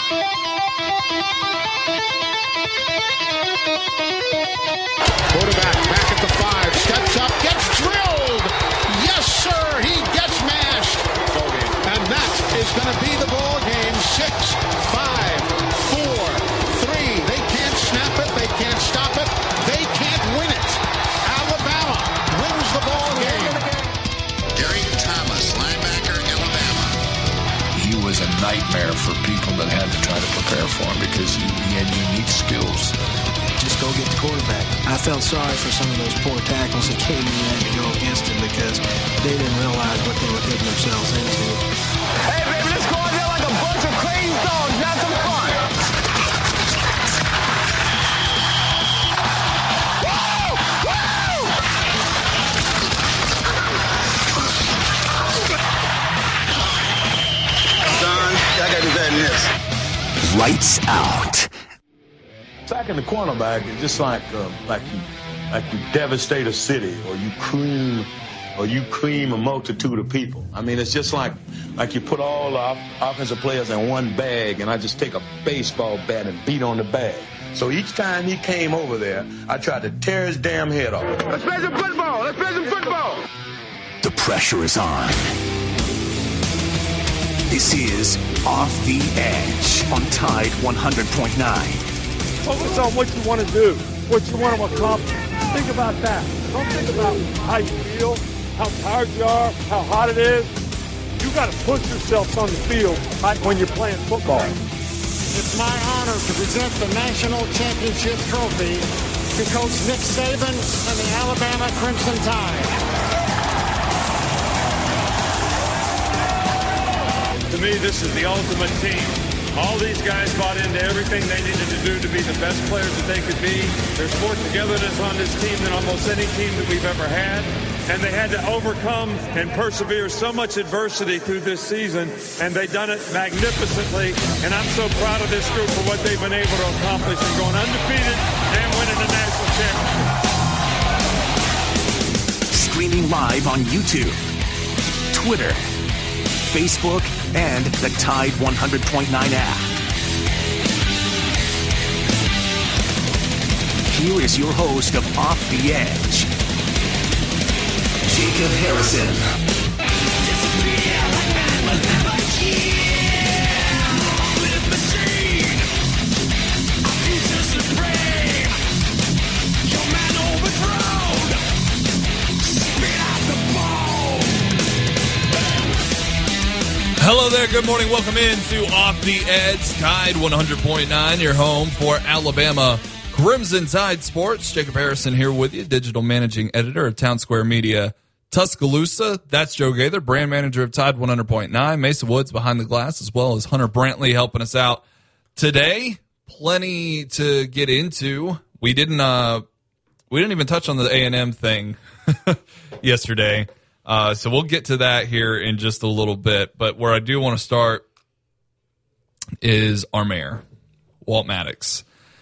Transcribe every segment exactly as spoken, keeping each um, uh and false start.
Quarterback back at the five, steps up, gets drilled. Yes, sir, he gets mashed. And that is going to be the ball game. Six, five, four, three. They can't snap it. They can't stop it. They can't win it. Alabama wins the ball game. Derek Thomas, linebacker, Alabama. He was a nightmare for people that had to try to prepare for him because he, he had unique skills. Just go get the quarterback. I felt sorry for some of those poor tackles that came in there to go against him because they didn't realize what they were getting themselves into. Hey, baby, let's go out there like a bunch of crazy dogs. Have some fun. Woo! Woo! Son, I got to do that in this. Lights out. Sacking the cornerback is just like uh, like you like you devastate a city, or you cream, or you cream a multitude of people. I mean, it's just like like you put all the off- offensive players in one bag, and I just take a baseball bat and beat on the bag. So each time he came over there, I tried to tear his damn head off. Let's play some football. Let's play some football. The pressure is on. This is Off the Edge on Tide one hundred point nine. Focus on what you want to do, what you want to accomplish. Think about that. Don't think about how you feel, how tired you are, how hot it is. You got to push yourself on the field right when you're playing football. It's my honor to present the national championship trophy to Coach Nick Saban and the Alabama Crimson Tide. To me, this is the ultimate team. All these guys bought into everything they needed to do to be the best players that they could be. There's more togetherness on this team than almost any team that we've ever had. And they had to overcome and persevere so much adversity through this season, and they've done it magnificently. And I'm so proud of this group for what they've been able to accomplish and going undefeated and winning the national championship. Streaming live on YouTube, Twitter, Facebook, and the Tide one hundred point nine app. Here is your host of Off the Edge, Jacob Harrison. Hello there, good morning, welcome in to Off the Edge, Tide one hundred point nine, your home for Alabama Crimson Tide Sports. Jacob Harrison here with you, digital managing editor of Town Square Media Tuscaloosa. That's Joe Gaither, brand manager of Tide one hundred point nine. Mason Woods behind the glass, as well as Hunter Brantley helping us out today. Plenty to get into. We didn't uh, we didn't even touch on the A and M thing yesterday. Uh, so we'll get to that here in just a little bit. But where I do want to start is our mayor, Walt Maddox.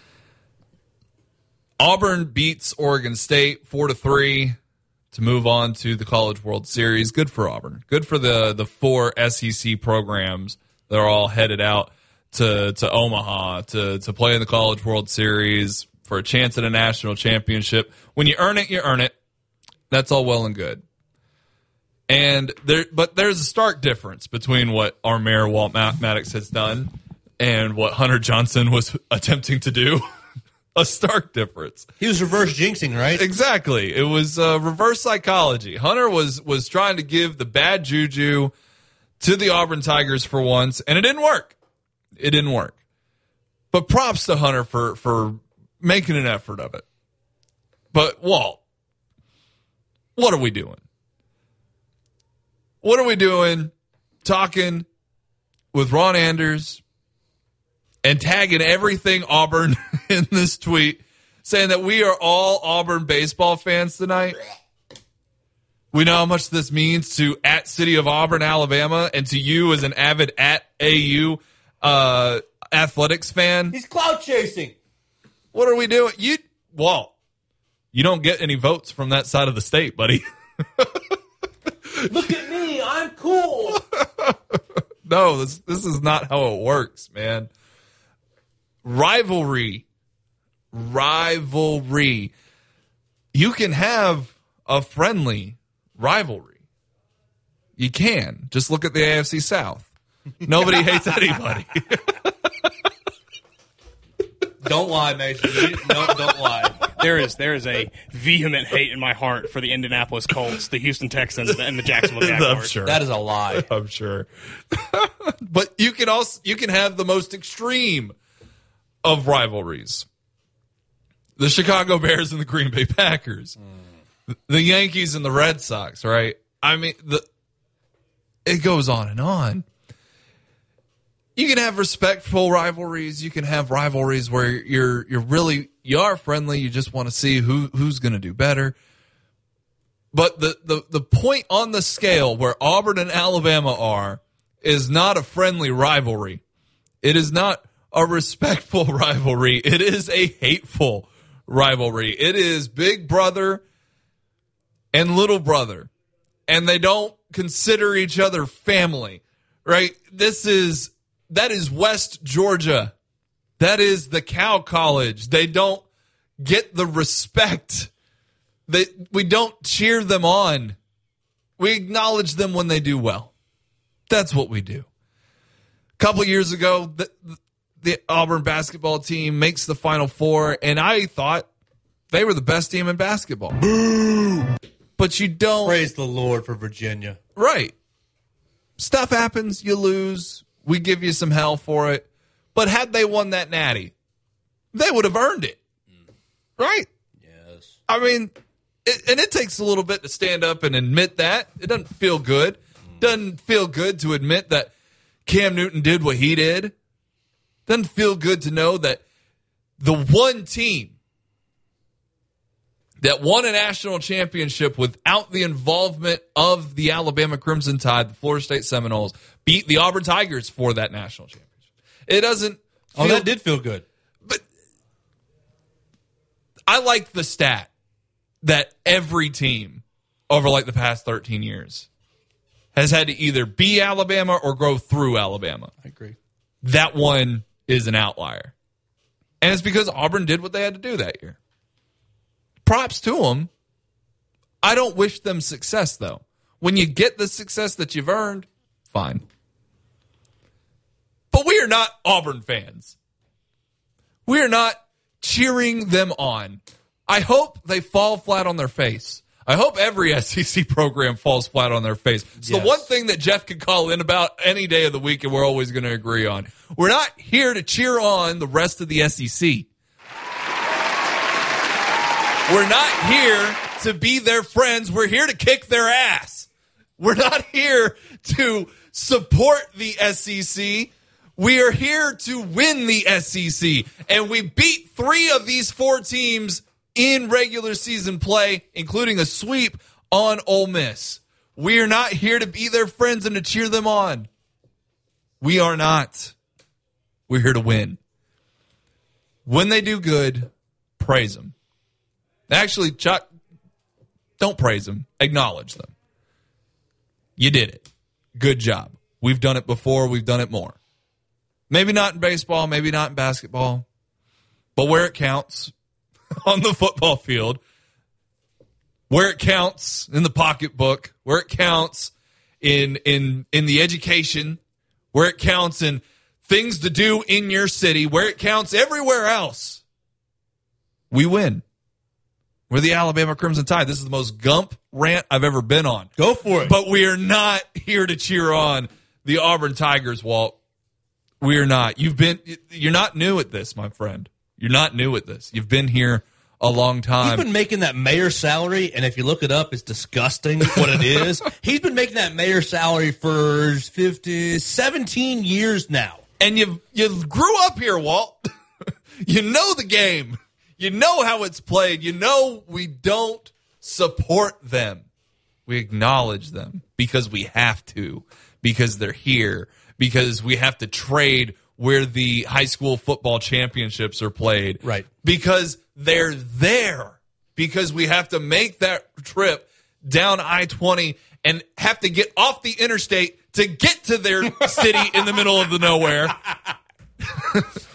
Auburn beats Oregon State four to three to move on to the College World Series. Good for Auburn. Good for the, the four S E C programs that are all headed out to, to Omaha to, to play in the College World Series for a chance at a national championship. When you earn it, you earn it. That's all well and good. And there, but there's a stark difference between what our mayor Walt Maddox has done and what Hunter Johnson was attempting to do. A stark difference. He was reverse jinxing, right? Exactly. It was uh, reverse psychology. Hunter was was trying to give the bad juju to the Auburn Tigers for once, and it didn't work. It didn't work. But props to Hunter for for making an effort of it. But Walt, what are we doing? What are we doing talking with Ron Anders and tagging everything Auburn in this tweet, saying that we are all Auburn baseball fans tonight? We know how much this means to at City of Auburn, Alabama, and to you as an avid at A U uh, athletics fan. He's clout chasing. What are we doing? You, Walt, you don't get any votes from that side of the state, buddy. Look at me. I'm cool. No, this this is not how it works, man. rivalry, rivalry. You can have a friendly rivalry. You can. Just look at the A F C South. Nobody hates anybody. Don't lie, Mason. You, no, don't lie. There is there is a vehement hate in my heart for the Indianapolis Colts, the Houston Texans, and the Jacksonville Jaguars. I'm sure. That is a lie. I'm sure. But you can also you can have the most extreme of rivalries. The Chicago Bears and the Green Bay Packers. Mm. The Yankees and the Red Sox, right? I mean, the it goes on and on. You can have respectful rivalries. You can have rivalries where you're you're really you are friendly. You just want to see who who's going to do better. But the, the the point on the scale where Auburn and Alabama are is not a friendly rivalry. It is not a respectful rivalry. It is a hateful rivalry. It is big brother and little brother, and they don't consider each other family. Right? This is. That is West Georgia. That is the Cow College. They don't get the respect. They, we don't cheer them on. We acknowledge them when they do well. That's what we do. A couple years ago, the, the Auburn basketball team makes the Final Four, and I thought they were the best team in basketball. Boo! But you don't. Praise the Lord for Virginia. Right. Stuff happens. You lose. We give you some hell for it. But had they won that natty, they would have earned it. Right? Yes. I mean, it, and it takes a little bit to stand up and admit that. It doesn't feel good. Doesn't feel good to admit that Cam Newton did what he did. Doesn't feel good to know that the one team that won a national championship without the involvement of the Alabama Crimson Tide, the Florida State Seminoles, beat the Auburn Tigers for that national championship. It doesn't feel, Oh, that did feel good. But I like the stat that every team over like the past thirteen years has had to either be Alabama or go through Alabama. I agree. That one is an outlier. And it's because Auburn did what they had to do that year. Props to them. I don't wish them success, though. When you get the success that you've earned, fine. But we are not Auburn fans. We are not cheering them on. I hope they fall flat on their face. I hope every S E C program falls flat on their face. It's yes. the one thing that Jeff can call in about any day of the week, and we're always going to agree on. We're not here to cheer on the rest of the S E C. We're not here to be their friends. We're here to kick their ass. We're not here to support the S E C. We are here to win the S E C. And we beat three of these four teams in regular season play, including a sweep on Ole Miss. We are not here to be their friends and to cheer them on. We are not. We're here to win. When they do good, praise them. Actually, Chuck, don't praise them. Acknowledge them. You did it. Good job. We've done it before. We've done it more. Maybe not in baseball. Maybe not in basketball. But where it counts, on the football field, where it counts in the pocketbook, where it counts in in in the education, where it counts in things to do in your city, where it counts everywhere else, we win. We're the Alabama Crimson Tide. This is the most Gump rant I've ever been on. Go for it. But we are not here to cheer on the Auburn Tigers, Walt. We are not. You've been. You're not new at this, my friend. You're not new at this. You've been here a long time. He's been making that mayor salary, and if you look it up, it's disgusting what it is. He's been making that mayor salary for fifty, seventeen years now. And you you grew up here, Walt. You know the game. You know how it's played. You know we don't support them. We acknowledge them because we have to, because they're here, because we have to trade where the high school football championships are played. Right. Because they're there. Because we have to make that trip down I twenty and have to get off the interstate to get to their city in the middle of the nowhere.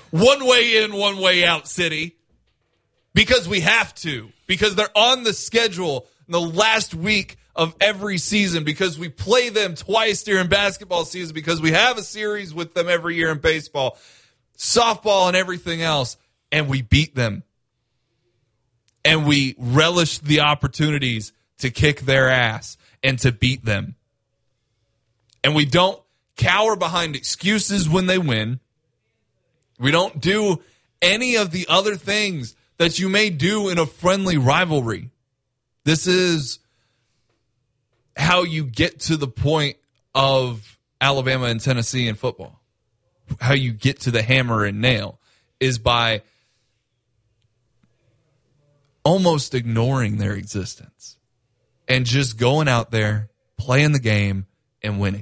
one way in, one way out city. Because we have to. Because they're on the schedule in the last week of every season. Because we play them twice during basketball season. Because we have a series with them every year in baseball, softball, and everything else. And we beat them. And we relish the opportunities to kick their ass and to beat them. And we don't cower behind excuses when they win. We don't do any of the other things that you may do in a friendly rivalry. This is how you get to the point of Alabama and Tennessee in football. How you get to the hammer and nail is by almost ignoring their existence and just going out there, playing the game, and winning.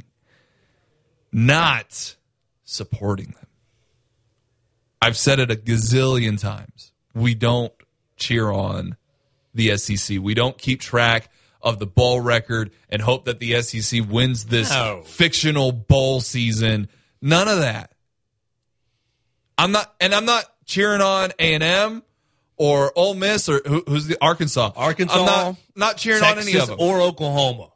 Not supporting them. I've said it a gazillion times. We don't cheer on the S E C. We don't keep track of the bowl record and hope that the S E C wins this no. fictional bowl season. None of that. I'm not, and I'm not cheering on A and M or Ole Miss or who, who's the Arkansas. Arkansas. I'm not, not cheering Texas, on any of them. Or Oklahoma.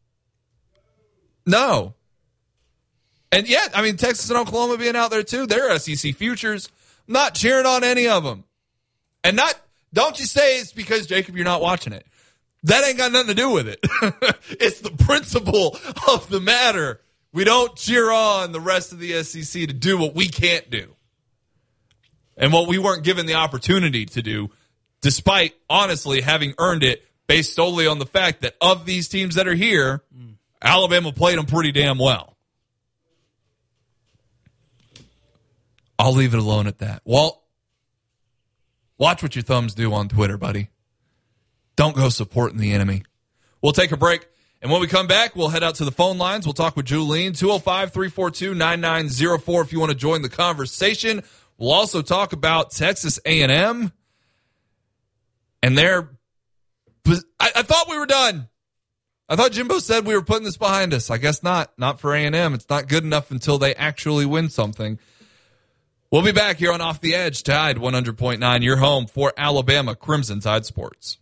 No. And yet, I mean, Texas and Oklahoma being out there too, they're S E C futures. I'm not cheering on any of them. And not, don't you say it's because, Jacob, you're not watching it. That ain't got nothing to do with it. It's the principle of the matter. We don't cheer on the rest of the S E C to do what we can't do. And what we weren't given the opportunity to do, despite, honestly, having earned it based solely on the fact that of these teams that are here, mm. Alabama played them pretty damn well. I'll leave it alone at that. Walt, watch what your thumbs do on Twitter, buddy. Don't go supporting the enemy. We'll take a break, and when we come back, we'll head out to the phone lines. We'll talk with Julene, two oh five, three four two, nine nine oh four if you want to join the conversation. We'll also talk about Texas A and M, and their I, I thought we were done. I thought Jimbo said we were putting this behind us. I guess not. Not for A and M. It's not good enough until they actually win something. We'll be back here on Off the Edge, Tide one hundred point nine, your home for Alabama Crimson Tide Sports.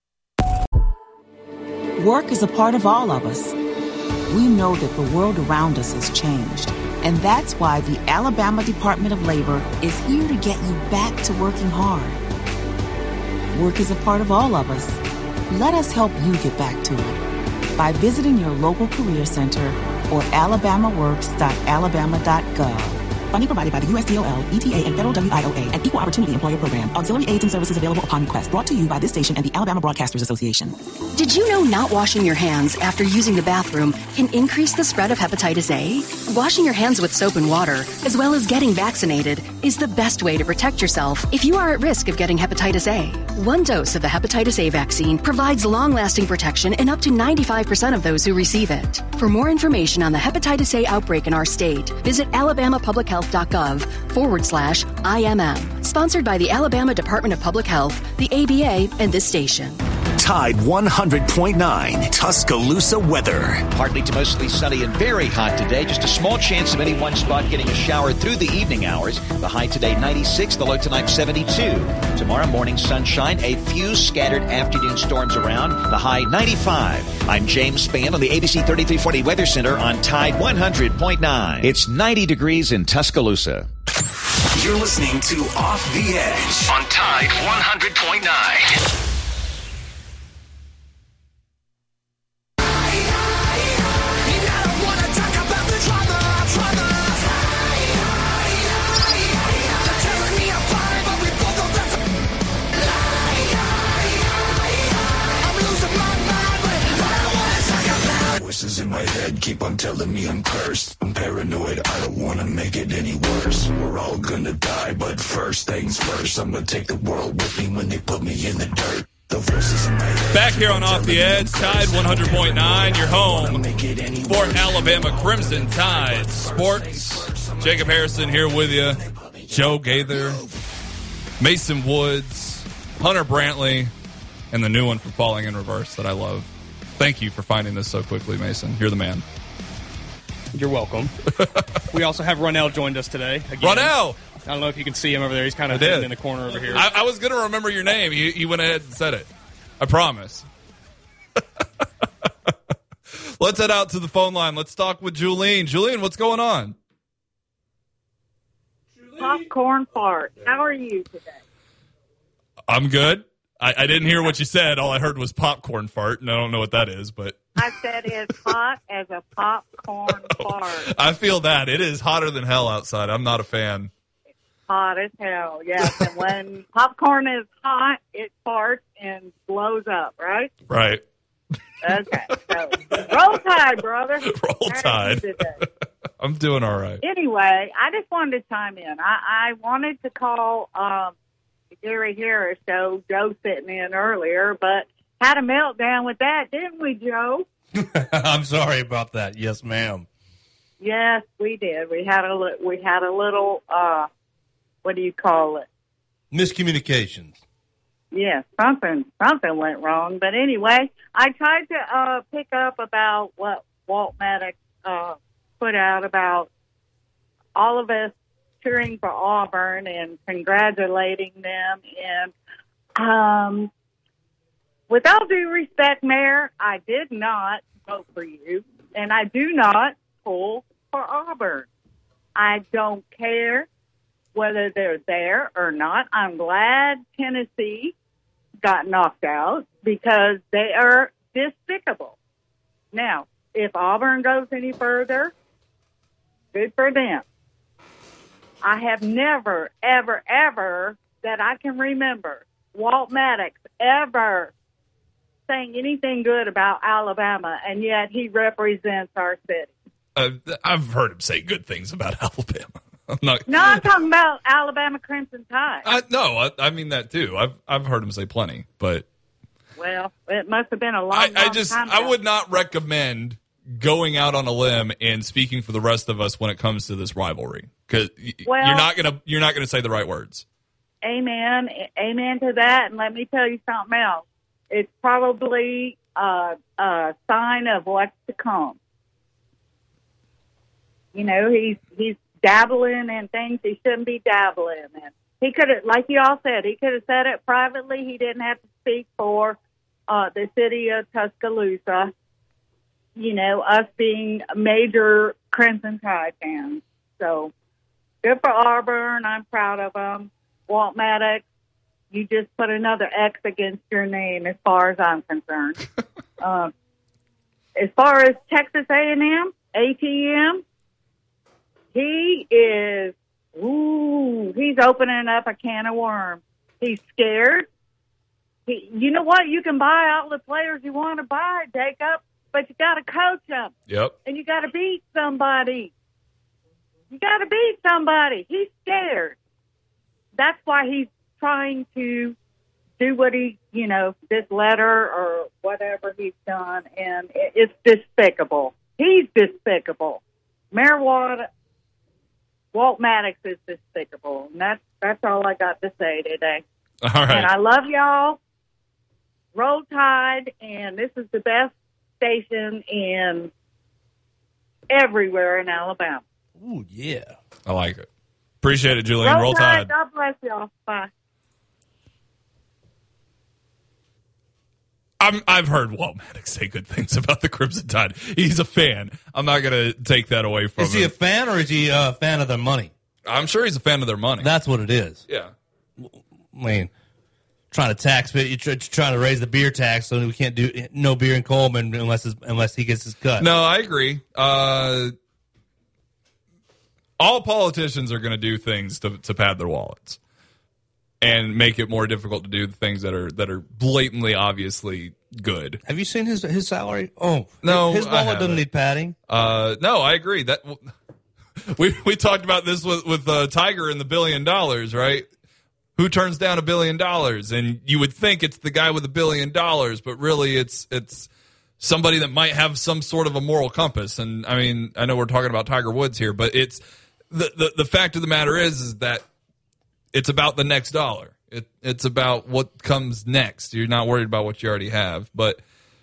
Work is a part of all of us. We know that the world around us has changed, and that's why the Alabama Department of Labor is here to get you back to working hard. Work is a part of all of us. Let us help you get back to it by visiting your local career center or alabama works dot alabama dot gov. Funding provided by the U S D O L, E T A, and Federal W I O A, and Equal Opportunity Employer Program. Auxiliary aids and services available upon request. Brought to you by this station and the Alabama Broadcasters Association. Did you know not washing your hands after using the bathroom can increase the spread of hepatitis A? Washing your hands with soap and water, as well as getting vaccinated, is the best way to protect yourself if you are at risk of getting hepatitis A. One dose of the hepatitis A vaccine provides long-lasting protection in up to ninety-five percent of those who receive it. For more information on the hepatitis A outbreak in our state, visit alabama public health dot gov forward slash I M M. Sponsored by the Alabama Department of Public Health, the A B A, and this station. Tide one hundred point nine, Tuscaloosa weather. Partly to mostly sunny and very hot today. Just a small chance of any one spot getting a shower through the evening hours. The high today ninety-six, the low tonight seventy-two. Tomorrow morning sunshine, a few scattered afternoon storms around. The high ninety-five. I'm James Spann on the A B C thirty-three forty Weather Center on Tide one hundred point nine. It's ninety degrees in Tuscaloosa. You're listening to Off the Edge on Tide one hundred point nine. Voices in my head keep on telling me I'm cursed. I'm paranoid, I don't wanna make it any worse. We're all gonna die, but first things first, I'm gonna take the world with me when they put me in the dirt. The voices in my head. Back here on Off the Edge, Tide one hundred point nine, your home for Alabama Crimson Tide Sports. Jacob Harrison here with you. Joe Gaither, Mason Woods, Hunter Brantley, and the new one from Falling in Reverse that I love. Thank you for finding this so quickly, Mason. You're the man. You're welcome. We also have Ronell joined us today. Again. Ronell! I don't know if you can see him over there. He's kind of I did. hidden in the corner over here. I, I was going to remember your name. You, you went ahead and said it. I promise. Let's head out to the phone line. Let's talk with Julene. Julene, what's going on? Popcorn fart. How are you today? I'm good. I, I didn't hear what you said. All I heard was popcorn fart, and I don't know what that is. But I said it's hot as a popcorn fart. I feel that. It is hotter than hell outside. I'm not a fan. Hot as hell, yes. And when popcorn is hot, it farts and blows up, right? Right. Okay. So, roll tide, brother. Roll tide. I'm doing all right. Anyway, I just wanted to chime in. I, I wanted to call um, Gary Harris show, Joe sitting in earlier, but had a meltdown with that, didn't we, Joe? I'm sorry about that. Yes, ma'am. Yes, we did. We had a li- we had a little uh, what do you call it? Miscommunications. Yes, something something went wrong. But anyway, I tried to uh, pick up about what Walt Maddox uh, put out about all of us cheering for Auburn and congratulating them. And um, with all due respect, Mayor, I did not vote for you, and I do not pull for Auburn. I don't care whether they're there or not. I'm glad Tennessee got knocked out because they are despicable. Now, if Auburn goes any further, good for them. I have never, ever, ever, that I can remember, Walt Maddox ever saying anything good about Alabama, and yet he represents our city. Uh, I've heard him say good things about Alabama. I'm not. No, I'm talking about Alabama Crimson Tide. I, no, I, I mean that too. I've I've heard him say plenty, but well, it must have been a long, I, long I just time I ago. would not recommend going out on a limb and speaking for the rest of us when it comes to this rivalry because Well- you're not gonna you're not gonna say the right words. Amen. Amen to that. And let me tell you something else. It's probably a, a sign of what's to come. You know, he's he's dabbling in things he shouldn't be dabbling in. He could have, like you all said, he could have said it privately. He didn't have to speak for uh, the city of Tuscaloosa. You know, us being major Crimson Tide fans. So good for Auburn. I'm proud of them. Walt Maddox, you just put another X against your name as far as I'm concerned. um, as far as Texas A and M, A T M, he is, ooh, he's opening up a can of worms. He's scared. He, you know what? You can buy all the players you want to buy, Jacob, but you got to coach them. Yep. And you got to beat somebody. You got to beat somebody. He's scared. That's why he's trying to do what he, you know, this letter or whatever he's done, and it, it's despicable. He's despicable. Mayor Walt, Walt Maddox is despicable, and that's, that's all I got to say today. All right. And I love y'all. Roll Tide, and this is the best station in everywhere in Alabama. Ooh, yeah. I like it. Appreciate it, Julian. Roll, Roll Tide. Tide. God bless y'all. Bye. I'm, I've heard Walt Maddox say good things about the Crimson Tide. He's a fan. I'm not going to take that away from him. Is he a fan or is he a fan of their money? I'm sure he's a fan of their money. That's what it is. Yeah. I mean, trying to tax, but you're trying to raise the beer tax, so we can't do no beer in Coleman unless his, unless he gets his cut. No, I agree. Uh, all politicians are going to do things to, to pad their wallets and make it more difficult to do the things that are that are blatantly, obviously good. Have you seen his his salary? Oh, no, his I wallet haven't. doesn't need padding. Uh, no, I agree. That we we talked about this with with uh, Tiger and the billion dollars, right? Who turns down a billion dollars? And you would think it's the guy with a billion dollars, but really it's it's somebody that might have some sort of a moral compass. And I mean, I know we're talking about Tiger Woods here, but it's the the, the fact of the matter is is that it's about the next dollar. It it's about what comes next. You're not worried about what you already have. But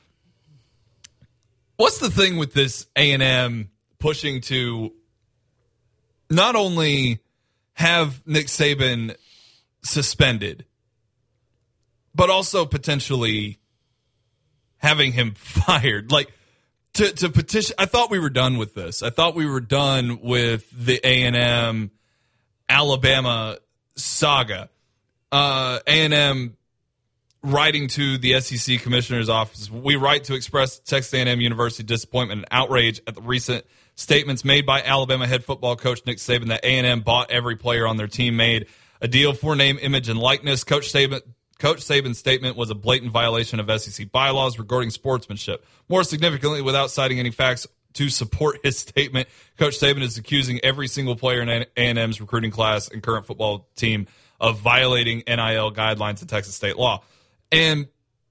what's the thing with this A and M pushing to not only have Nick Saban suspended, but also potentially having him fired. Like, to, to petition, I thought we were done with this. I thought we were done with the A and M Alabama saga. Uh, A and M writing to the S E C Commissioner's Office, we write to express Texas A and M University disappointment and outrage at the recent statements made by Alabama head football coach Nick Saban that A and M bought every player on their team, made a deal for name, image, and likeness. Coach Saban, Coach Saban's statement was a blatant violation of S E C bylaws regarding sportsmanship. More significantly, without citing any facts to support his statement, Coach Saban is accusing every single player in A and M's recruiting class and current football team of violating N I L guidelines and Texas state law. And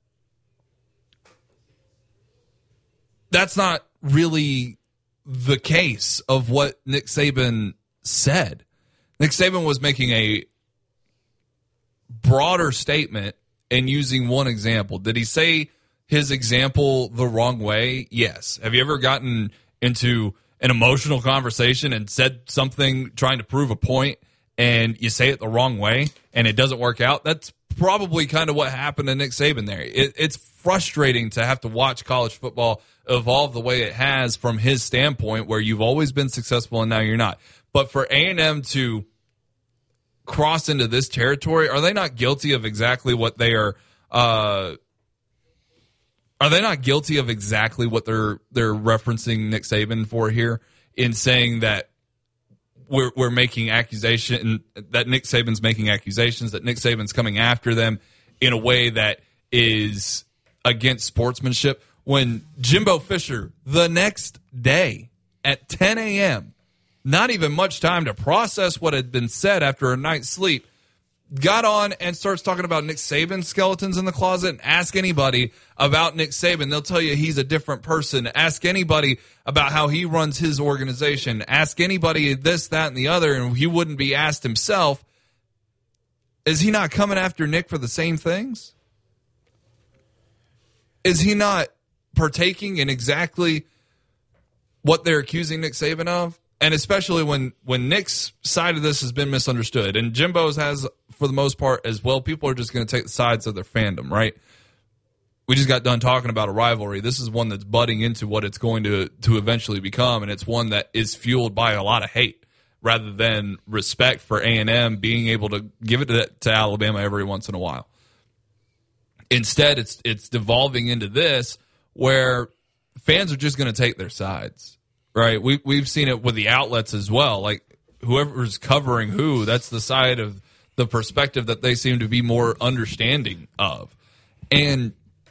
that's not really the case of what Nick Saban said. Nick Saban was making a broader statement and using one example. Did he say his example the wrong way? Yes. Have you ever gotten into an emotional conversation and said something trying to prove a point and you say it the wrong way and it doesn't work out? That's probably kind of what happened to Nick Saban there. It, it's frustrating to have to watch college football evolve the way it has from his standpoint, where you've always been successful and now you're not. But for A and M to cross into this territory, are they not guilty of exactly what they are uh, are they not guilty of exactly what they're they're referencing Nick Saban for here, in saying that we're we're making accusation that Nick Saban's making accusations, that Nick Saban's coming after them in a way that is against sportsmanship, when Jimbo Fisher the next day at ten a.m., not even much time to process what had been said after a night's sleep, got on and starts talking about Nick Saban's skeletons in the closet. And ask anybody about Nick Saban, they'll tell you he's a different person. Ask anybody about how he runs his organization. Ask anybody this, that, and the other, and he wouldn't be asked himself. Is he not coming after Nick for the same things? Is he not partaking in exactly what they're accusing Nick Saban of? And especially when, when Nick's side of this has been misunderstood, and Jimbo's has for the most part as well. People are just going to take the sides of their fandom, right? We just got done talking about a rivalry. This is one that's budding into what it's going to, to eventually become, and it's one that is fueled by a lot of hate rather than respect for A and M being able to give it to, to Alabama every once in a while. Instead, it's it's devolving into this where fans are just going to take their sides. Right, we we've seen it with the outlets as well. Like, whoever's covering who, that's the side of the perspective that they seem to be more understanding of. And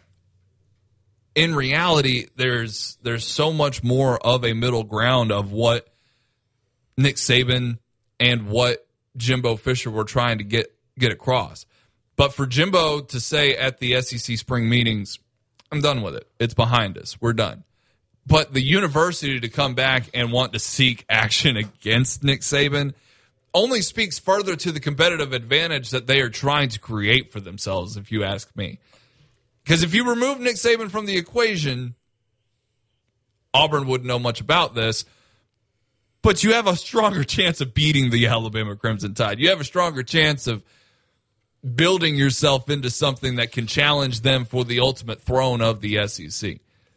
in reality, there's there's so much more of a middle ground of what Nick Saban and what Jimbo Fisher were trying to get get across. But for Jimbo to say at the S E C spring meetings, I'm done with it. It's behind us. We're done. But the university to come back and want to seek action against Nick Saban only speaks further to the competitive advantage that they are trying to create for themselves, if you ask me. Because if you remove Nick Saban from the equation, Auburn wouldn't know much about this, but you have a stronger chance of beating the Alabama Crimson Tide. You have a stronger chance of building yourself into something that can challenge them for the ultimate throne of the S E C.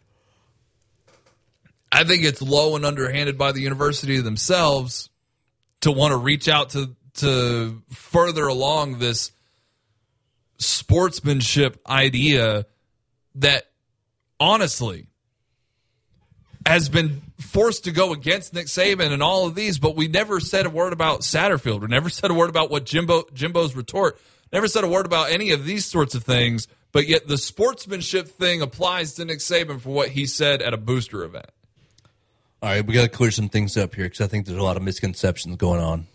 I think it's low and underhanded by the university themselves to want to reach out to to further along this sportsmanship idea that, honestly, has been forced to go against Nick Saban and all of these, but we never said a word about Satterfield. We never said a word about what Jimbo Jimbo's retort. Never said a word about any of these sorts of things, but yet the sportsmanship thing applies to Nick Saban for what he said at a booster event. All right, we got to clear some things up here because I think there's a lot of misconceptions going on.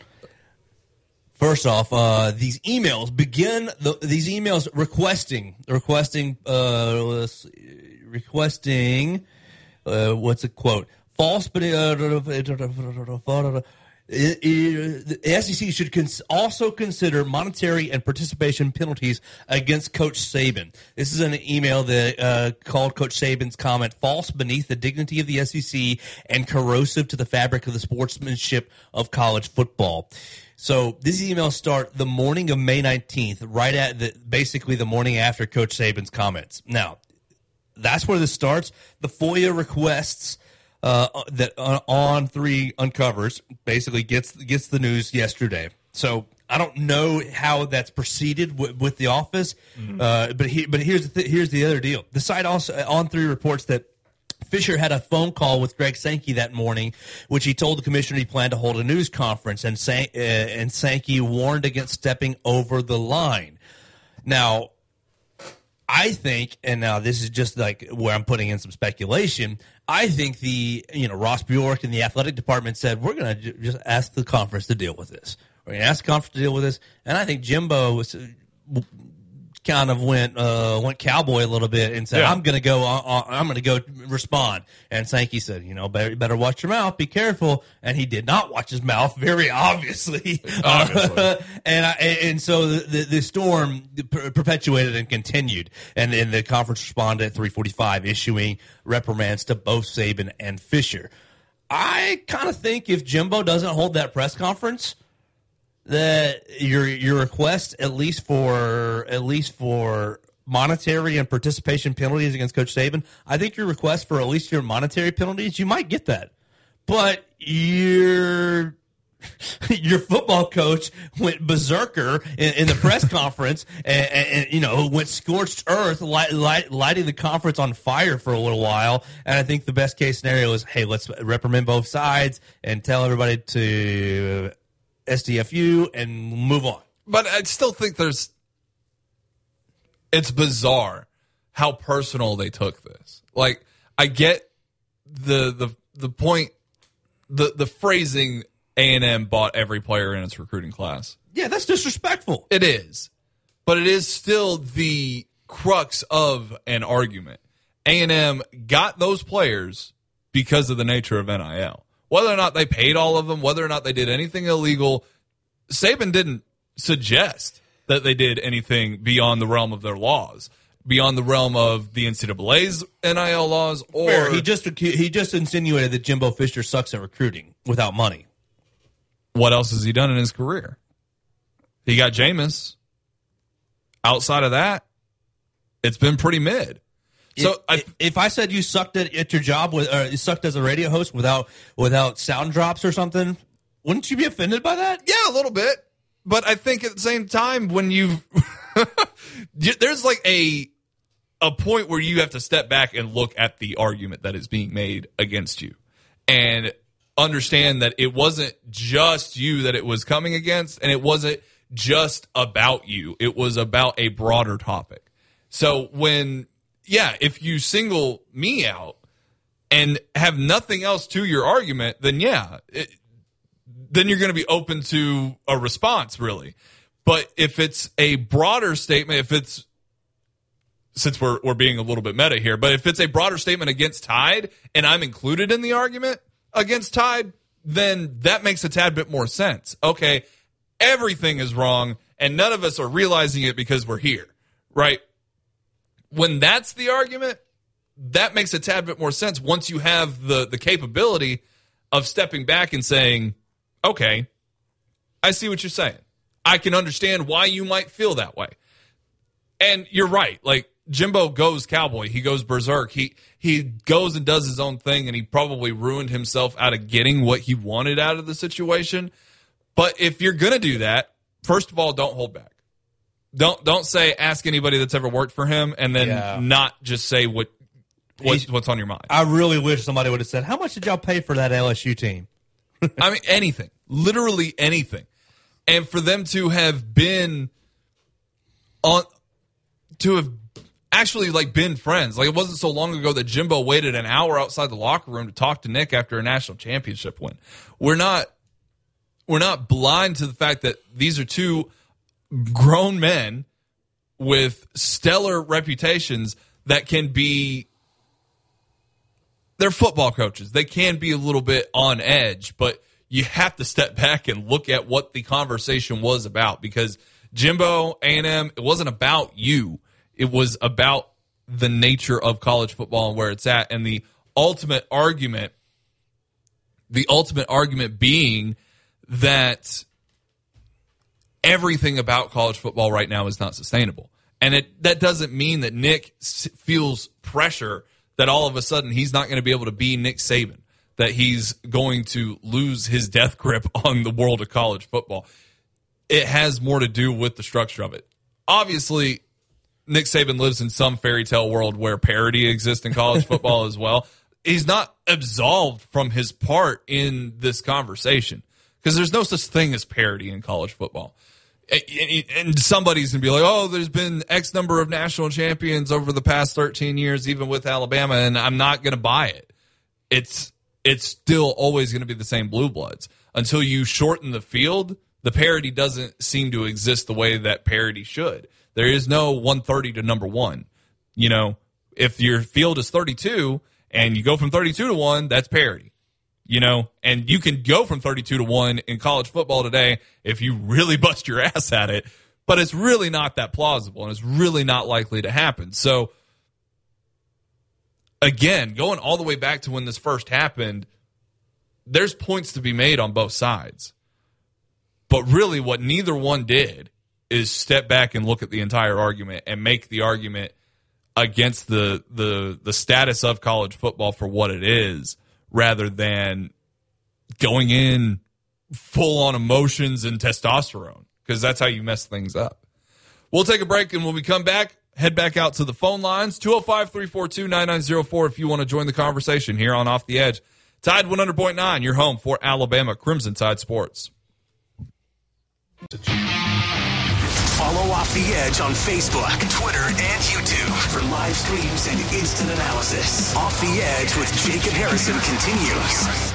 First off, uh, these emails begin. The, these emails requesting, requesting, uh, let's see, requesting. Uh, what's the quote? False, but uh, the S E C should cons- also consider monetary and participation penalties against Coach Saban. This is an email that uh, called Coach Saban's comment false beneath the dignity of the S E C and corrosive to the fabric of the sportsmanship of college football. So these emails start the morning of May nineteenth, right at the, basically the morning after Coach Saban's comments. Now, that's where this starts. The FOIA requests uh, that uh, On three uncovers basically gets gets the news yesterday. So I don't know how that's proceeded w- with the office, mm-hmm. uh, but he, but here's the th- here's the other deal. The site also On three reports that Fisher had a phone call with Greg Sankey that morning, which he told the commissioner he planned to hold a news conference, and San- uh, and Sankey warned against stepping over the line. Now, I think, and now this is just like where I'm putting in some speculation, I think the, you know, Ross Bjork and the athletic department said, we're going to j- just ask the conference to deal with this. We're going to ask the conference to deal with this. And I think Jimbo was, uh, kind of went uh, went cowboy a little bit and said, yeah. I'm going to go uh, I'm going to go respond. And Sankey said, you know, better, better watch your mouth, be careful. And he did not watch his mouth, very obviously. obviously. Uh, and I, and so the, the, the storm perpetuated and continued. And then the conference responded at three forty-five, issuing reprimands to both Saban and Fisher. I kind of think if Jimbo doesn't hold that press conference, that your your request at least for at least for monetary and participation penalties against Coach Saban, I think your request for at least your monetary penalties, you might get that. But your your football coach went berserker in, in the press conference, and, and, and you know went scorched earth, light, light, lighting the conference on fire for a little while. And I think the best case scenario is, hey, let's reprimand both sides and tell everybody to S D F U and move on. But I still think there's it's bizarre how personal they took this. Like, I get the the the point, the the phrasing A and M bought every player in its recruiting class. Yeah, that's disrespectful. It is. But it is still the crux of an argument. A and M got those players because of the nature of N I L. Whether or not they paid all of them, whether or not they did anything illegal, Saban didn't suggest that they did anything beyond the realm of their laws, beyond the realm of the N C double A's N I L laws. Or Fair. he just he just insinuated that Jimbo Fisher sucks at recruiting without money. What else has he done in his career? He got Jameis. Outside of that, it's been pretty mid. So if I, if I said you sucked at, at your job with, or you sucked as a radio host without without sound drops or something, wouldn't you be offended by that? Yeah, a little bit. But I think at the same time, when you there's like a a point where you have to step back and look at the argument that is being made against you, and understand that it wasn't just you that it was coming against, and it wasn't just about you. It was about a broader topic. So when Yeah, if you single me out and have nothing else to your argument, then yeah, it, then you're going to be open to a response, really. But if it's a broader statement, if it's, since we're we're being a little bit meta here, but if it's a broader statement against Tide and I'm included in the argument against Tide, then that makes a tad bit more sense. Okay, everything is wrong and none of us are realizing it because we're here, right? When that's the argument, that makes a tad bit more sense once you have the, the capability of stepping back and saying, okay, I see what you're saying. I can understand why you might feel that way. And you're right. Like, Jimbo goes cowboy. He goes berserk. He he goes and does his own thing, and he probably ruined himself out of getting what he wanted out of the situation. But if you're going to do that, first of all, don't hold back. Don't don't say ask anybody that's ever worked for him, and then yeah. not just say what, what what's on your mind. I really wish somebody would have said, how much did y'all pay for that L S U team? I mean, anything. Literally anything. And for them to have been on to have actually like been friends. Like, it wasn't so long ago that Jimbo waited an hour outside the locker room to talk to Nick after a national championship win. We're not we're not blind to the fact that these are two grown men with stellar reputations that can be, they're football coaches. They can be a little bit on edge, but you have to step back and look at what the conversation was about, because Jimbo, A and M, it wasn't about you. It was about the nature of college football and where it's at. And the ultimate argument, the ultimate argument being that everything about college football right now is not sustainable. And it that doesn't mean that Nick s- feels pressure that all of a sudden he's not going to be able to be Nick Saban, that he's going to lose his death grip on the world of college football. It has more to do with the structure of it. Obviously, Nick Saban lives in some fairy tale world where parity exists in college football as well. He's not absolved from his part in this conversation because there's no such thing as parity in college football. And somebody's going to be like, oh, there's been X number of national champions over the past thirteen years, even with Alabama, and I'm not going to buy it. It's it's still always going to be the same blue bloods. Until you shorten the field, the parity doesn't seem to exist the way that parity should. There is no one thirty to number one. You know, if your field is thirty-two and you go from thirty-two to one, that's parity. You know, and you can go from thirty-two to one in college football today if you really bust your ass at it, but it's really not that plausible and it's really not likely to happen. So, again, going all the way back to when this first happened, there's points to be made on both sides. But really what neither one did is step back and look at the entire argument and make the argument against the the the status of college football for what it is, rather than going in full on emotions and testosterone, because that's how you mess things up. We'll take a break, and when we come back, head back out to the phone lines, two oh five, three four two, nine nine oh four if you want to join the conversation here on Off the Edge. Tide one hundred point nine, your home for Alabama Crimson Tide Sports. Follow Off the Edge on Facebook, Twitter, and YouTube for live streams and instant analysis. Off the Edge with Jacob Harrison continues.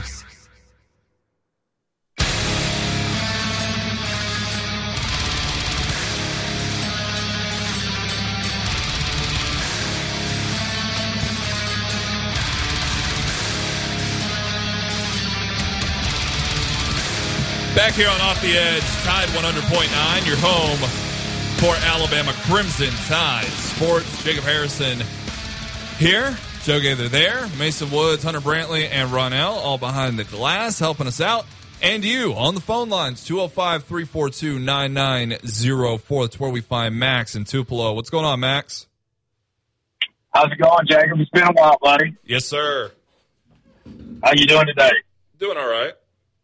Back here on Off the Edge, Tide one hundred point nine, your home for Alabama Crimson Tide Sports. Jacob Harrison here, Joe Gaither there, Mason Woods, Hunter Brantley, and Ronell all behind the glass helping us out. And you on the phone lines, two oh five, three four two, nine nine oh four. That's where we find Max in Tupelo. What's going on, Max? How's it going, Jacob? It's been a while, buddy. Yes, sir. How you doing today? Doing all right.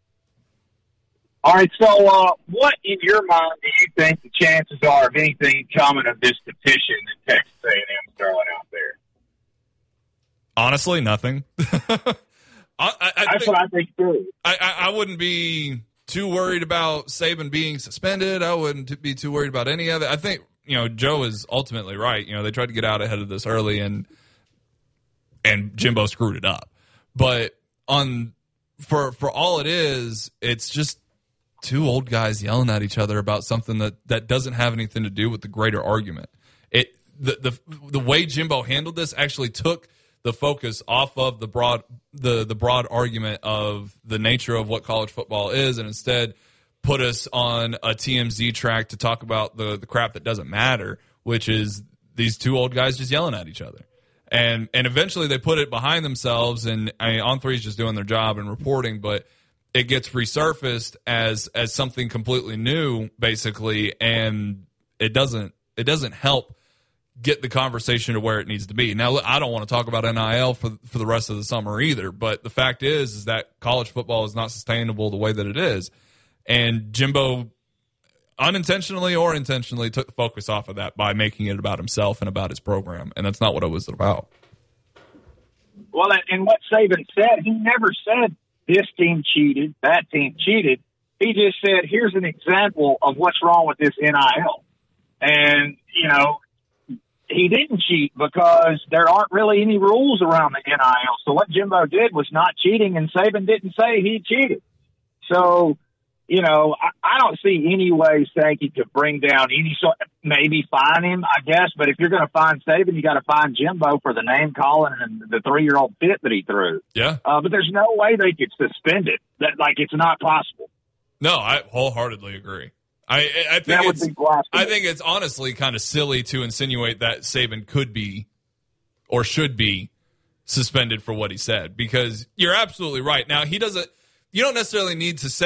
All right, so uh, what, in your mind, do you think the chances are of anything coming of this petition that Texas A and M is throwing out there? Honestly, nothing. I, I, I That's think, what I think, too. I, I, I wouldn't be too worried about Saban being suspended. I wouldn't be too worried about any of it. I think, you know, Joe is ultimately right. You know, they tried to get out ahead of this early, and and Jimbo screwed it up. But on for for all it is, it's just two old guys yelling at each other about something that, that doesn't have anything to do with the greater argument. It the the the way Jimbo handled this actually took the focus off of the broad the the broad argument of the nature of what college football is, and instead put us on a T M Z track to talk about the the crap that doesn't matter, which is these two old guys just yelling at each other. And and eventually they put it behind themselves, and I mean, On three is just doing their job and reporting, but it gets resurfaced as as something completely new, basically, and it doesn't it doesn't help get the conversation to where it needs to be. Now, I don't want to talk about N I L for for the rest of the summer either, but the fact is is that college football is not sustainable the way that it is, and Jimbo unintentionally or intentionally took the focus off of that by making it about himself and about his program, and that's not what it was about. Well, and what Saban said, he never said this team cheated, that team cheated. He just said, here's an example of what's wrong with this N I L. And, you know, he didn't cheat because there aren't really any rules around the N I L. So what Jimbo did was not cheating, and Saban didn't say he cheated. So, you know, I, I don't see any way Sankey could bring down any sort, maybe fine him, I guess. But if you're going to find Saban, you got to find Jimbo for the name calling and the three-year-old fit that he threw. Yeah. Uh, but there's no way they could suspend it. That like it's not possible. No, I wholeheartedly agree. I I think that would it's be blasphemous. I think it's honestly kind of silly to insinuate that Saban could be or should be suspended for what he said, because you're absolutely right. Now, he doesn't. You don't necessarily need to say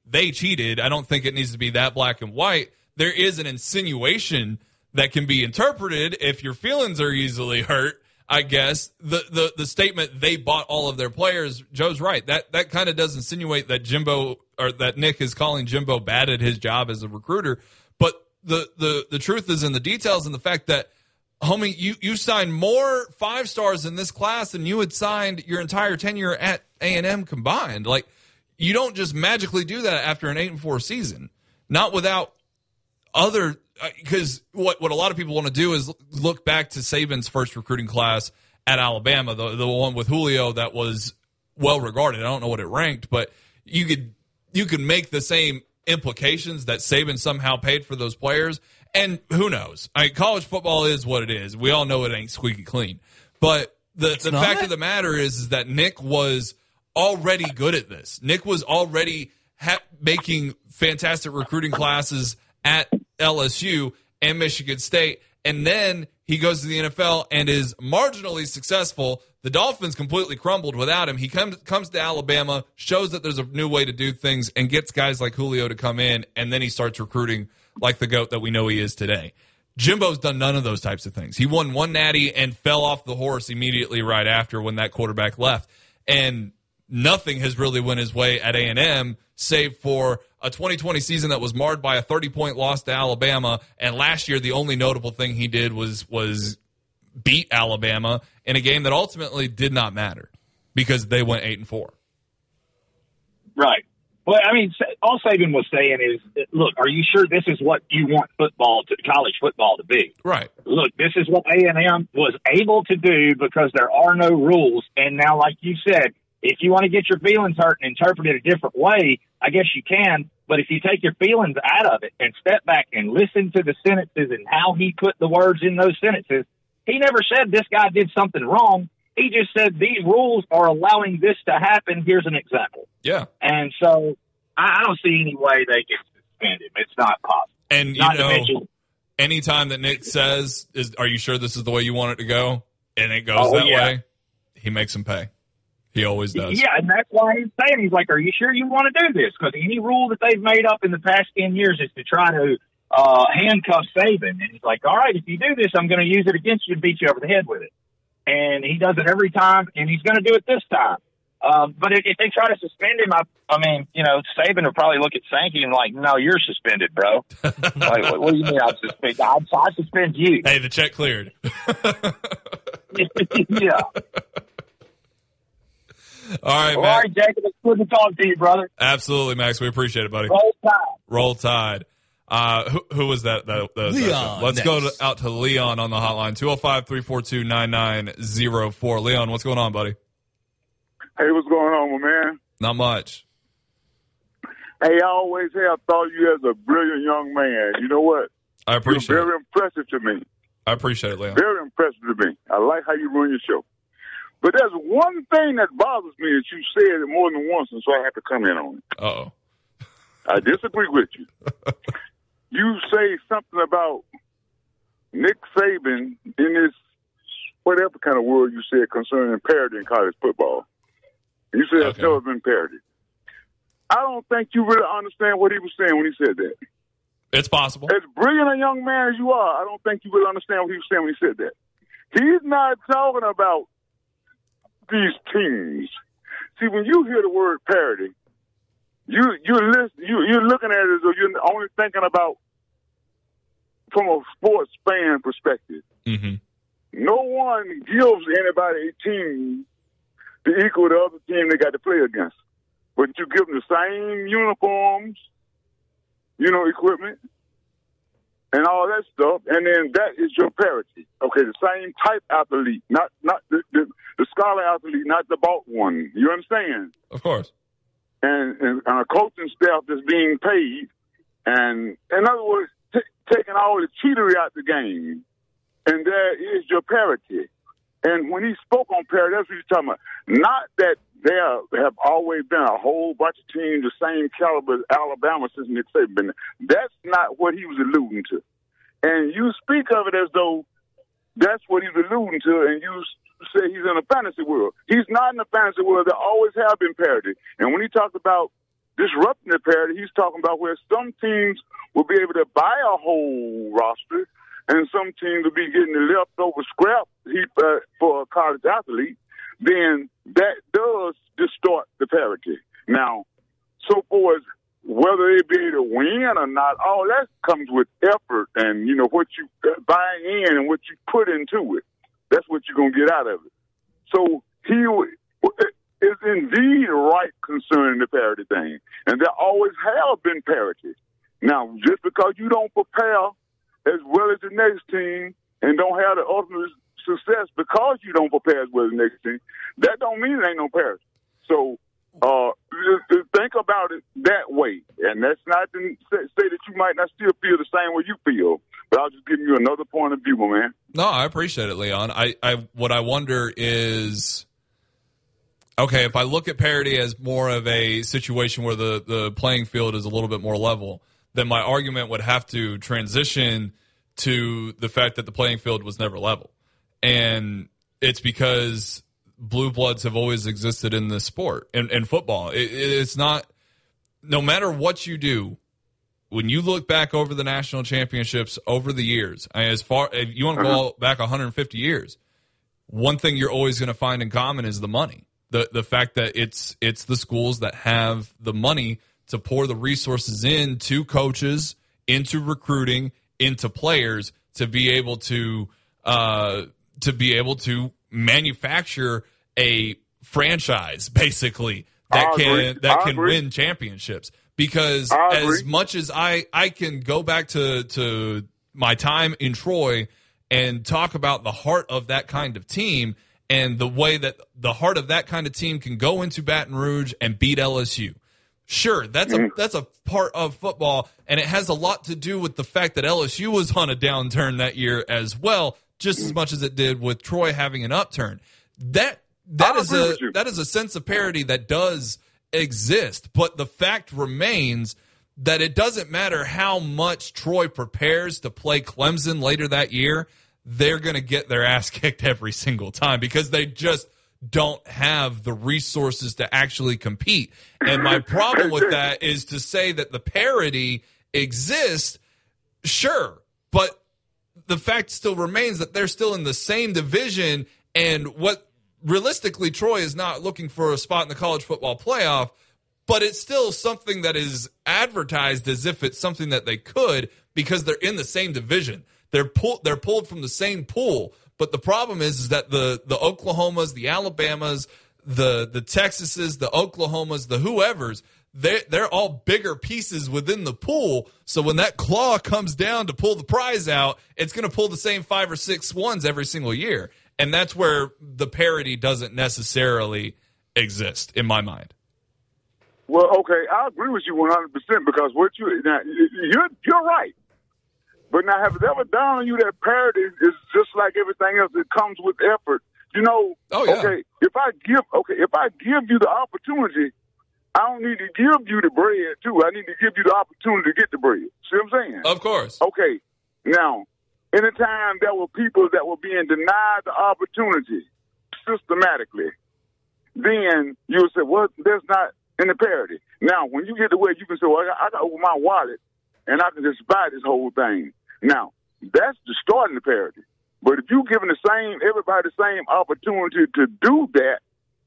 they cheated. I don't think it needs to be that black and white. There is an insinuation that can be interpreted if your feelings are easily hurt. I guess the, the, the statement they bought all of their players, Joe's right. That that kind of does insinuate that Jimbo or that Nick is calling Jimbo bad at his job as a recruiter. But the the, the truth is in the details and the fact that, homie, you, you signed more five stars in this class than you had signed your entire tenure at A and M combined. Like, you don't just magically do that after an eight and four season. Not without other. Because what, what a lot of people want to do is look back to Saban's first recruiting class at Alabama, the the one with Julio that was well regarded. I don't know what it ranked, but you could you could make the same implications that Saban somehow paid for those players. And who knows? I mean, college football is what it is. We all know it ain't squeaky clean. But the, the fact of the matter is, is that Nick was already good at this. Nick was already ha- making fantastic recruiting classes at L S U and Michigan State, and then he goes to the N F L and is marginally successful. The Dolphins completely crumbled without him. He comes comes to Alabama, shows that there's a new way to do things, and gets guys like Julio to come in, and then he starts recruiting like the GOAT that we know he is today. Jimbo's done none of those types of things. He won one natty and fell off the horse immediately right after when that quarterback left, and nothing has really went his way at A and M save for a twenty twenty season that was marred by a thirty-point loss to Alabama, and last year the only notable thing he did was was beat Alabama in a game that ultimately did not matter because they went eight and four. Right. Well, I mean, all Saban was saying is, look, are you sure this is what you want football, to college football to be? Right. Look, this is what A and M was able to do because there are no rules, and now, like you said, if you want to get your feelings hurt and interpret it a different way, I guess you can. But if you take your feelings out of it and step back and listen to the sentences and how he put the words in those sentences, he never said this guy did something wrong. He just said these rules are allowing this to happen. Here's an example. Yeah. And so I don't see any way they can suspend him. It's not possible. And, you not know, to mention, anytime that Nick says, "Is are you sure this is the way you want it to go?" and it goes Oh, that yeah. way, he makes him pay. He always does. Yeah, and that's why he's saying, he's like, are you sure you want to do this? Because any rule that they've made up in the past ten years is to try to uh, handcuff Saban. And he's like, all right, if you do this, I'm going to use it against you and beat you over the head with it. And he does it every time, and he's going to do it this time. Um, but if, if they try to suspend him, I, I mean, you know, Saban will probably look at Sankey and like, no, you're suspended, bro. Like, what, what do you mean I'm suspended? I, I suspend you. Hey, the check cleared. Yeah. All right, All Max. right, Jacob, it's good to talk to you, brother. Absolutely, Max. We appreciate it, buddy. Roll Tide. Roll Tide. Uh, who, who was that? that, that Leon, that Let's next. go to, out to Leon on the hotline. two oh five, three four two, nine nine oh four. Leon, what's going on, buddy? Hey, what's going on, my man? Not much. Hey, I always have thought you as a brilliant young man. You know what? I appreciate You're very it. impressive to me. I appreciate it, Leon. Very impressive to me. I like how you run your show. But there's one thing that bothers me that you said it more than once, and so I have to come in on it. Uh-oh. I disagree with you. You say something about Nick Saban in this, whatever kind of word you said concerning parity in college football. You said Okay. it's never been parity. I don't think you really understand what he was saying when he said that. It's possible. As brilliant a young man as you are, I don't think you really understand what he was saying when he said that. He's not talking about these teams. See, when you hear the word parity, you you're listen, you you're looking at it as though you're only thinking about from a sports fan perspective. Mm-hmm. No one gives anybody a team to equal the other team they got to play against, but you give them the same uniforms, you know, equipment, and all that stuff, and then that is your parity. Okay, the same type athlete, not not the, the, the scholar athlete, not the bought one. You understand? Of course. And, and, and a coaching staff that's being paid, and in other words, t- taking all the cheatery out the game, and there is your parity. And when he spoke on parity, that's what he's talking about. Not that there have always been a whole bunch of teams the same caliber as Alabama since Nick Saban. That's not what he was alluding to. And you speak of it as though that's what he's alluding to, and you say he's in a fantasy world. He's not in a fantasy world. There always have been parity. And when he talked about disrupting the parity, he's talking about where some teams will be able to buy a whole roster, and some teams will be getting the leftover scrap heap uh, for a college athlete. Then that does distort the parity. Now, so far as whether they be able to win or not, all that comes with effort and, you know, what you buy in and what you put into it. That's what you're going to get out of it. So he is indeed right concerning the parity thing. And there always have been parity. Now, just because you don't prepare as well as the next team and don't have the ultimate success because you don't prepare as well as the next team, that don't mean there ain't no parity. So, Uh, just think about it that way, and that's not to say that you might not still feel the same way you feel, but I'll just give you another point of view, my man. No, I appreciate it, Leon. I, I what I wonder is, okay, if I look at parity as more of a situation where the, the playing field is a little bit more level, then my argument would have to transition to the fact that the playing field was never level, and it's because blue bloods have always existed in this sport, in, in football. It, it's not, no matter what you do, when you look back over the national championships over the years, I mean, as far if you want to go back one hundred fifty years, one thing you're always going to find in common is the money. The the fact that it's it's the schools that have the money to pour the resources into coaches, into recruiting, into players to be able to uh, to be able to manufacture a franchise basically that can that can win championships. Because as much as I, I can go back to, to my time in Troy and talk about the heart of that kind of team and the way that the heart of that kind of team can go into Baton Rouge and beat L S U. Sure, that's a that's a part of football, and it has a lot to do with the fact that L S U was on a downturn that year as well, just as much as it did with Troy having an upturn. That that is a that is a sense of parity that does exist, but the fact remains that it doesn't matter how much Troy prepares to play Clemson later that year, they're going to get their ass kicked every single time because they just don't have the resources to actually compete. And my problem with that is to say that the parity exists, sure, but the fact still remains that they're still in the same division, and what realistically, Troy is not looking for a spot in the college football playoff, but it's still something that is advertised as if it's something that they could because they're in the same division. They're pulled, they're pulled from the same pool. But the problem is, is that the, the Oklahomas, the Alabamas, the the Texases, the Oklahomas, the whoever's, they're, they're all bigger pieces within the pool. So when that claw comes down to pull the prize out, it's going to pull the same five or six ones every single year. And that's where the parity doesn't necessarily exist, in my mind. Well, okay, I agree with you one hundred percent because what you now, you're you're right. But now, have it ever dawned on you that parity is just like everything else? It comes with effort. You know, oh, yeah. okay, if I give okay, if I give you the opportunity, I don't need to give you the bread too. I need to give you the opportunity to get the bread. See what I'm saying? Of course. Okay. Now, anytime there were people that were being denied the opportunity systematically, then you would say, well, there's not any parity. Now, when you get to where you can say, well, I got, I got over my wallet and I can just buy this whole thing. Now, that's distorting the parity. But if you're giving the same, everybody the same opportunity to do that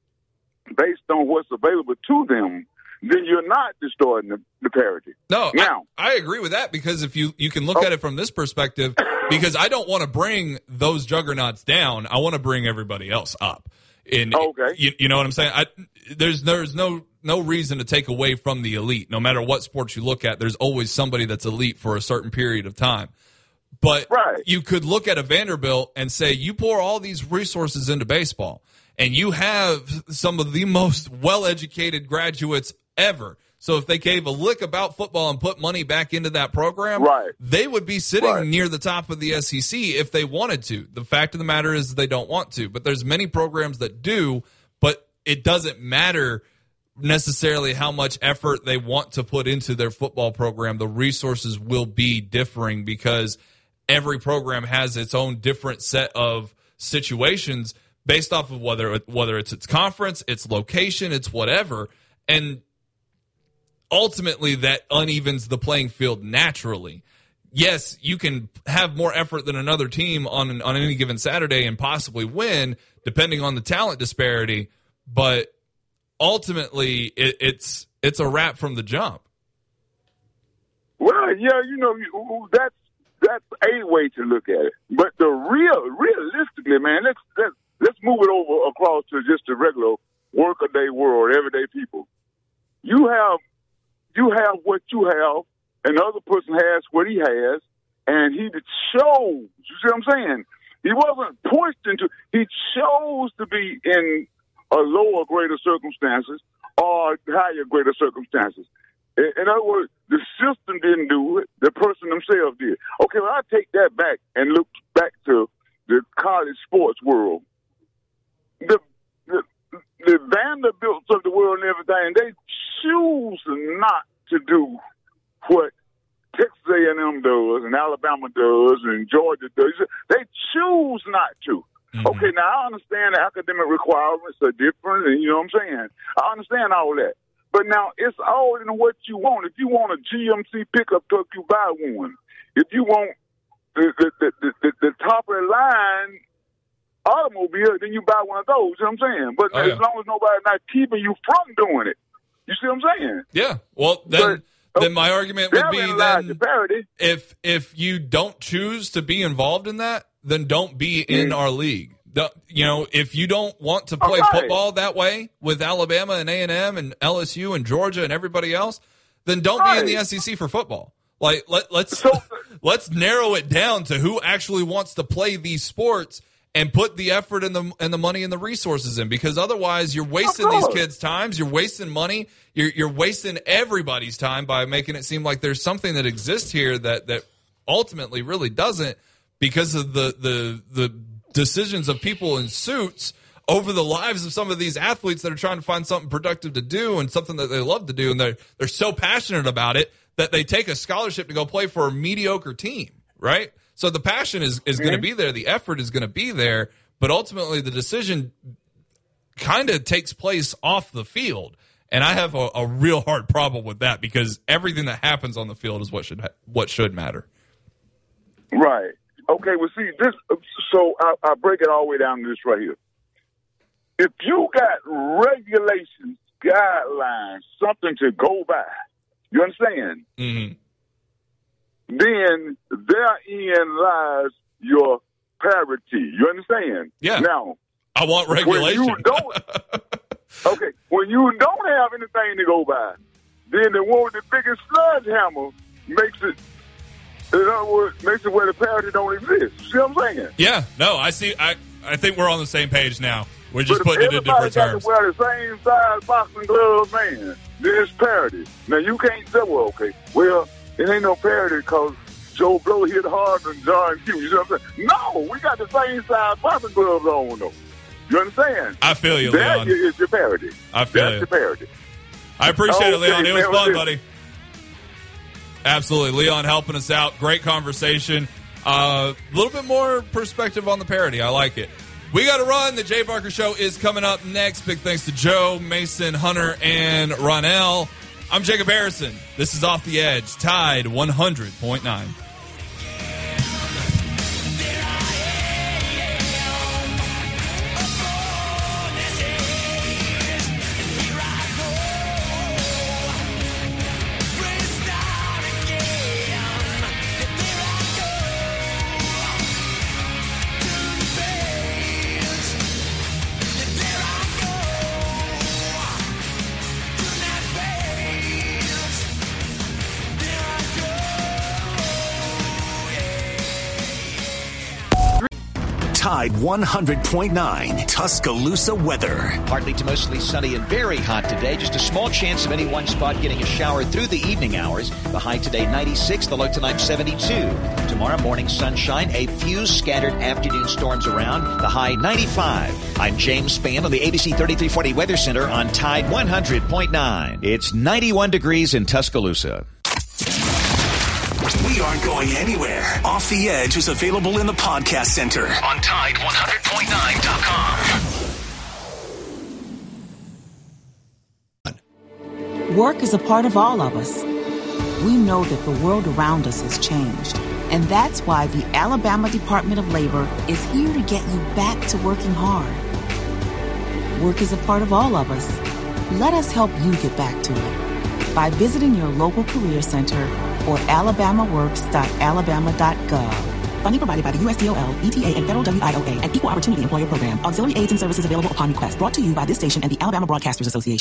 based on what's available to them, then you're not distorting the, the parity. No, now, I, I agree with that because if you, you can look oh. at it from this perspective, because I don't want to bring those juggernauts down. I want to bring everybody else up. In, okay. You, you know what I'm saying? I, there's there's no no reason to take away from the elite. No matter what sports you look at, there's always somebody that's elite for a certain period of time. But right. you could look at a Vanderbilt and say, you pour all these resources into baseball, and you have some of the most well-educated graduates ever. So if they gave a lick about football and put money back into that program, right. they would be sitting right. near the top of the S E C if they wanted to. The fact of the matter is they don't want to. But there's many programs that do, but it doesn't matter necessarily how much effort they want to put into their football program. The resources will be differing because every program has its own different set of situations based off of whether whether it's its conference, its location, it's whatever. And ultimately that unevens the playing field naturally. Yes, you can have more effort than another team on an, on any given Saturday and possibly win, depending on the talent disparity. But ultimately, it, it's it's a wrap from the jump. Well, yeah, you know, that's that's a way to look at it. But the real, realistically, man, let's let's let's move it over across to just the regular workaday world, everyday people. You have you have what you have, and the other person has what he has, and he chose. You see what I'm saying? He wasn't pushed into. He chose to be in a lower, greater circumstances or higher, greater circumstances. In other words, the system didn't do it. The person themselves did. Okay, well, I take that back and look back to the college sports world. The the, the Vanderbilts of the world and everything, they choose not to do what Texas A and M does and Alabama does and Georgia does. They choose not to. Mm-hmm. Okay, now I understand the academic requirements are different, and you know what I'm saying? I understand all that. But now it's all in what you want. If you want a G M C pickup truck, you buy one. If you want the the, the, the, the top of the line automobile, then you buy one of those. You know what I'm saying? But oh, yeah. as long as nobody's not keeping you from doing it, you see what I'm saying? Yeah. Well, then but, then my argument would be then the if if you don't choose to be involved in that, then don't be in mm. our league. The, you know, if you don't want to play right. football that way with Alabama and A and M and L S U and Georgia and everybody else, then don't right. be in the S E C for football. Like let let's so, let's narrow it down to who actually wants to play these sports and put the effort and the and the money and the resources in, because otherwise you're wasting these kids' times, you're wasting money, you're you're wasting everybody's time by making it seem like there's something that exists here that that ultimately really doesn't, because of the the the decisions of people in suits over the lives of some of these athletes that are trying to find something productive to do and something that they love to do, and they're they're so passionate about it that they take a scholarship to go play for a mediocre team, right? So the passion is, is mm-hmm. going to be there, the effort is going to be there, but ultimately the decision kind of takes place off the field, and I have a, a real hard problem with that, because everything that happens on the field is what should ha- what should matter. Right. Okay, well, see, this. So I, I break it all the way down to this right here. If you got regulations, guidelines, something to go by, you understand? Mm-hmm. Then therein lies your parity. You understand? Yeah. Now, I want regulation. When you don't, okay, when you don't have anything to go by, then the one with the biggest sledgehammer makes it. In other words, makes it where the parity don't exist. See what I'm saying? Yeah. No, I see. I I think we're on the same page now. We're just putting it in different terms. Everybody got to wear the same size boxing gloves, man. There's parity. Now, you can't say, well, okay, well, it ain't no parity because Joe Blow hit harder than John Q. You know what I'm saying? No, we got the same size boxing gloves on, though. You understand? I feel you, that Leon. That is your parity. I feel That's you. your parity. I appreciate okay, it, Leon. It was man, fun, was buddy. Absolutely. Leon helping us out. Great conversation. A uh, little bit more perspective on the parody. I like it. We got to run. The Jay Barker Show is coming up next. Big thanks to Joe, Mason, Hunter, and Ronell. I'm Jacob Harrison. This is Off the Edge, Tide one hundred point nine. Tide one hundred point nine Tuscaloosa weather. Partly to mostly sunny and very hot today. Just a small chance of any one spot getting a shower through the evening hours. The high today ninety-six, the low tonight seventy-two. Tomorrow morning sunshine, a few scattered afternoon storms around. The high ninety-five. I'm James Spann on the A B C thirty-three forty Weather Center on Tide one hundred point nine. It's ninety-one degrees in Tuscaloosa. We aren't going anywhere. Off the Edge is available in the podcast center on Tide one hundred point nine dot com. Work is a part of all of us. We know that the world around us has changed, and that's why the Alabama Department of Labor is here to get you back to working hard. Work is a part of all of us. Let us help you get back to it by visiting your local career center or alabama works dot alabama dot gov. Funding provided by the U S D O L, E T A, and Federal W I O A, and Equal Opportunity Employer Program. Auxiliary aids and services available upon request. Brought to you by this station and the Alabama Broadcasters Association.